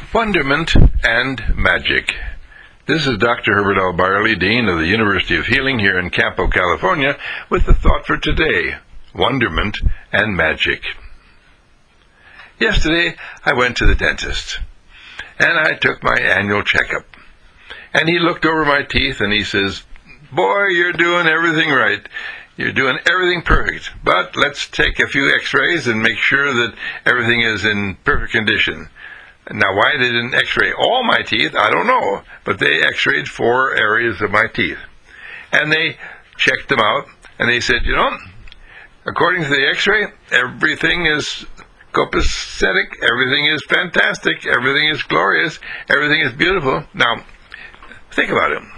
Wonderment and Magic. This is Dr. Herbert L. Barley, Dean of the University of Healing here in Campo, California, with the thought for today, Wonderment and Magic. Yesterday, I went to the dentist, and I took my annual checkup. And he looked over my teeth, and he says, "Boy, you're doing everything right. You're doing everything perfect. But let's take a few x-rays and make sure that everything is in perfect condition." Now, why they didn't x-ray all my teeth, I don't know. But they x-rayed 4 areas of my teeth. And they checked them out, and they said, according to the x-ray, everything is copacetic, everything is fantastic, everything is glorious, everything is beautiful. Now, think about it.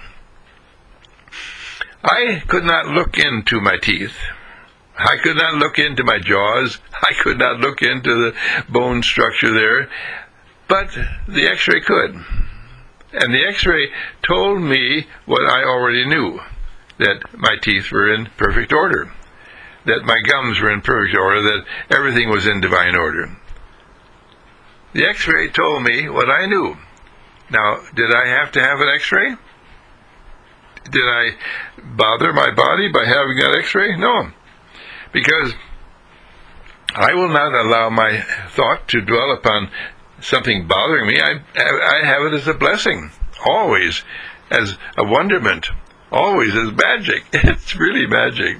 I could not look into my teeth. I could not look into my jaws. I could not look into the bone structure there. But the x-ray could. And the x-ray told me what I already knew, that my teeth were in perfect order, that my gums were in perfect order, that everything was in divine order. The x-ray told me what I knew. Now, did I have to have an x-ray? Did I bother my body by having that x-ray? No, because I will not allow my thought to dwell upon something bothering me. I have it as a blessing, always as a wonderment, always as magic. It's really magic.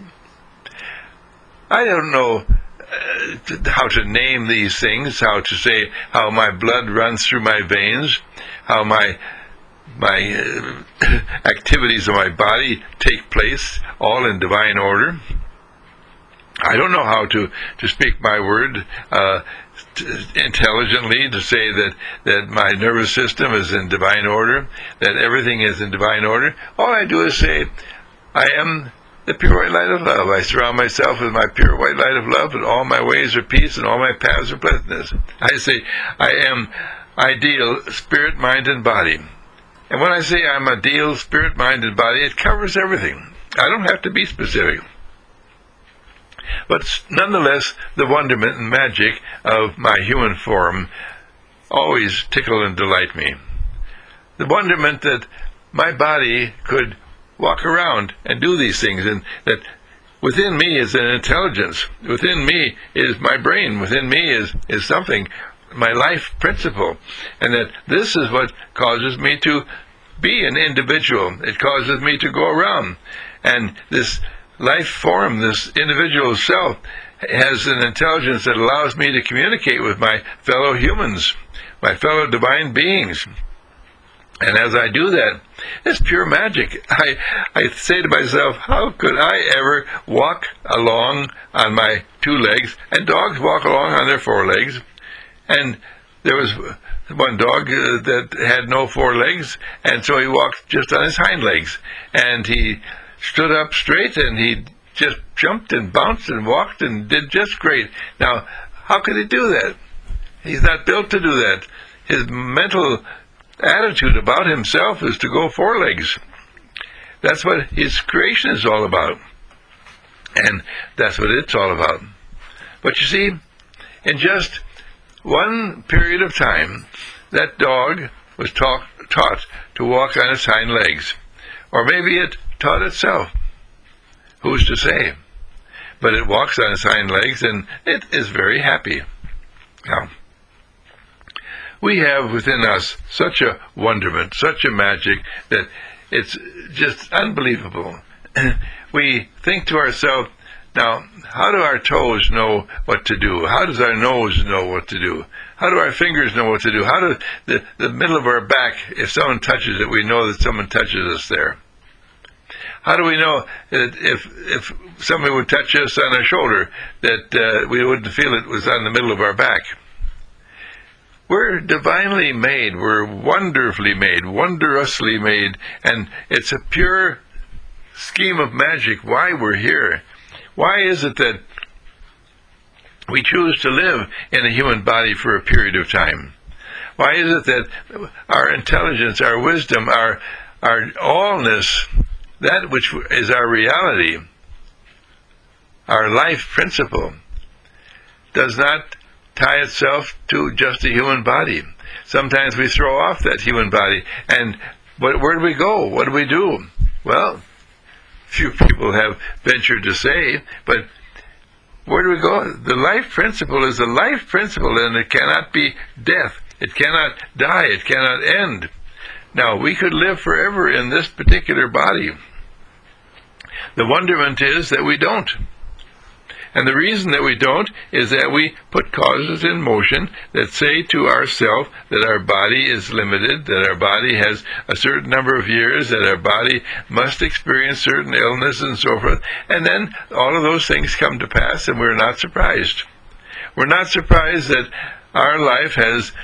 I don't know how to name these things, how to say how my blood runs through my veins, how my activities of my body take place, all in divine order. I don't know how to speak my word intelligently, to say that my nervous system is in divine order, that everything is in divine order. All I do is say, I am the pure white light of love. I surround myself with my pure white light of love, and all my ways are peace, and all my paths are pleasantness. I say, I am ideal, spirit, mind, and body. And when I say I'm ideal, spirit, mind, and body, it covers everything. I don't have to be specific. But nonetheless, the wonderment and magic of my human form always tickle and delight me. The wonderment that my body could walk around and do these things, and that within me is an intelligence, within me is my brain, within me is something, my life principle, and that this is what causes me to be an individual. It causes me to go around, and this life form, this individual self, has an intelligence that allows me to communicate with my fellow humans, my fellow divine beings. And as I do that, it's pure magic. I say to myself, how could I ever walk along on my 2 legs, and dogs walk along on their 4 legs, and there was one dog that had no 4 legs, and so he walked just on his hind legs, and he stood up straight, and he just jumped and bounced and walked and did just great. Now, how could he do that? He's not built to do that. His mental attitude about himself is to go 4 legs. That's what his creation is all about. And that's what it's all about. But you see, in just one period of time, that dog was taught to walk on its hind legs. Or maybe it taught itself. Who's to say? But it walks on its hind legs, and it is very happy. Now, we have within us such a wonderment, such a magic, that it's just unbelievable. We think to ourselves, now, how do our toes know what to do? How does our nose know what to do? How do our fingers know what to do? How does the middle of our back, if someone touches it, we know that someone touches us there? How do we know that if somebody would touch us on our shoulder, that we wouldn't feel it was on the middle of our back? We're divinely made. We're wonderfully made, wondrously made, and it's a pure scheme of magic why we're here. Why is it that we choose to live in a human body for a period of time? Why is it that our intelligence, our wisdom, our allness, that which is our reality, our life principle, does not tie itself to just a human body. Sometimes we throw off that human body, and where do we go? What do we do? Well, few people have ventured to say, but where do we go? The life principle is a life principle, and it cannot be death. It cannot die. It cannot end. Now, we could live forever in this particular body. The wonderment is that we don't. And the reason that we don't is that we put causes in motion that say to ourselves that our body is limited, that our body has a certain number of years, that our body must experience certain illness and so forth. And then all of those things come to pass, and we're not surprised. We're not surprised that our life has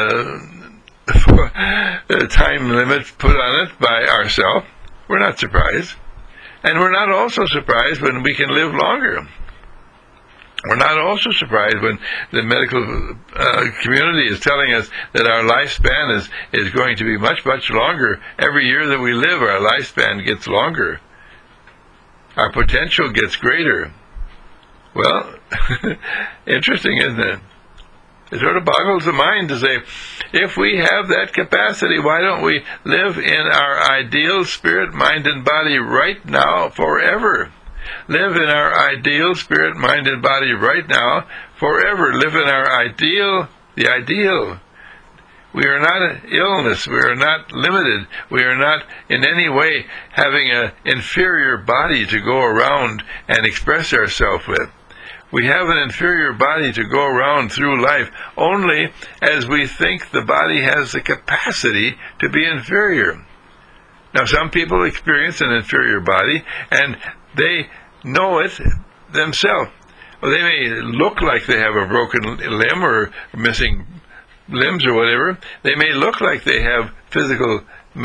a time limit put on it by ourselves. We're not surprised. And we're not also surprised when we can live longer. We're not also surprised when the medical community is telling us that our lifespan is going to be much, much longer. Every year that we live, our lifespan gets longer. Our potential gets greater. Well, interesting, isn't it? It sort of boggles the mind to say, if we have that capacity, why don't we live in our ideal spirit, mind, and body right now forever? Live in our ideal spirit, mind, and body right now forever. Live in our ideal, the ideal. We are not an illness. We are not limited. We are not in any way having an inferior body to go around and express ourselves with. We have an inferior body to go around through life only as we think the body has the capacity to be inferior. Now, some people experience an inferior body, and they know it themselves. Well, they may look like they have a broken limb or missing limbs or whatever. They may look like they have physical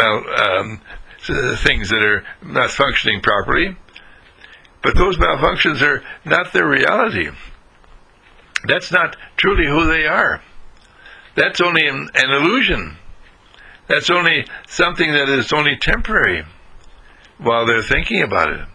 things that are not functioning properly. But those malfunctions are not their reality. That's not truly who they are. That's only an illusion. That's only something that is only temporary while they're thinking about it.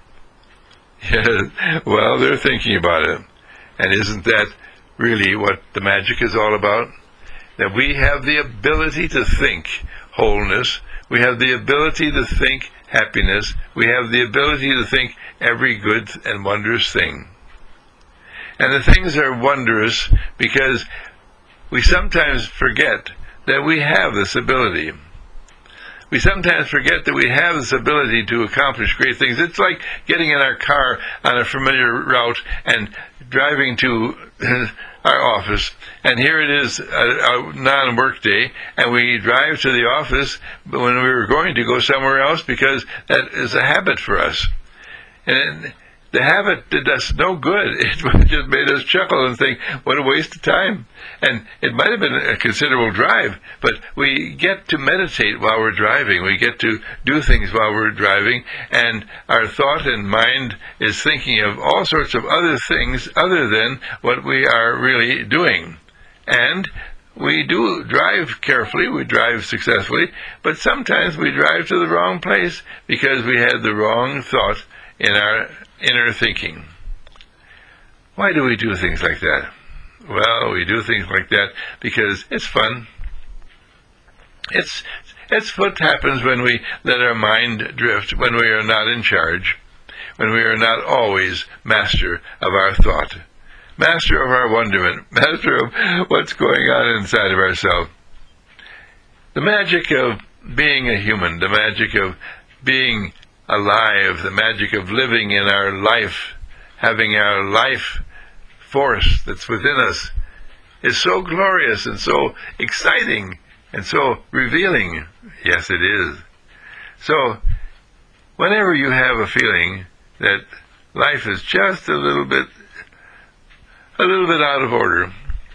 Yes, while they're thinking about it. And isn't that really what the magic is all about? That we have the ability to think wholeness. We have the ability to think happiness. We have the ability to think every good and wondrous thing. And the things are wondrous because we sometimes forget that we have this ability. We sometimes forget that we have this ability to accomplish great things. It's like getting in our car on a familiar route and driving to our office, and here it is, a non-work day, and we drive to the office when we were going to go somewhere else because that is a habit for us. And the habit did us no good. It just made us chuckle and think, what a waste of time. And it might have been a considerable drive, but we get to meditate while we're driving. We get to do things while we're driving, and our thought and mind is thinking of all sorts of other things other than what we are really doing. And we do drive carefully, we drive successfully, but sometimes we drive to the wrong place because we had the wrong thought in our inner thinking. Why do we do things like that? Well, we do things like that because it's fun. It's what happens when we let our mind drift, when we are not in charge, when we are not always master of our thought, master of our wonderment, master of what's going on inside of ourselves. The magic of being a human, the magic of being alive, the magic of living in our life, having our life force that's within us, is so glorious and so exciting and so revealing. Yes, it is. So, whenever you have a feeling that life is just a little bit out of order,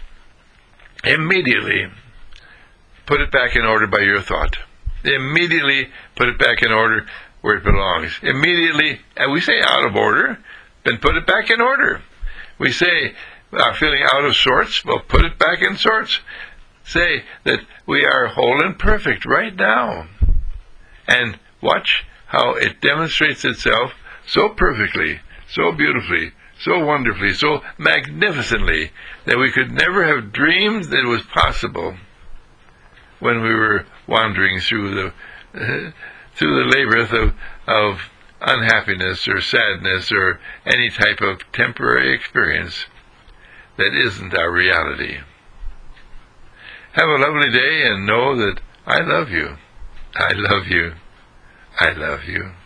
immediately put it back in order by your thought. Immediately put it back in order where it belongs. Immediately, and we say out of order, then put it back in order. We say, feeling out of sorts, well, put it back in sorts. Say that we are whole and perfect right now. And watch how it demonstrates itself so perfectly, so beautifully, so wonderfully, so magnificently, that we could never have dreamed that it was possible when we were wandering through the labyrinth of unhappiness or sadness or any type of temporary experience that isn't our reality. Have a lovely day and know that I love you. I love you. I love you.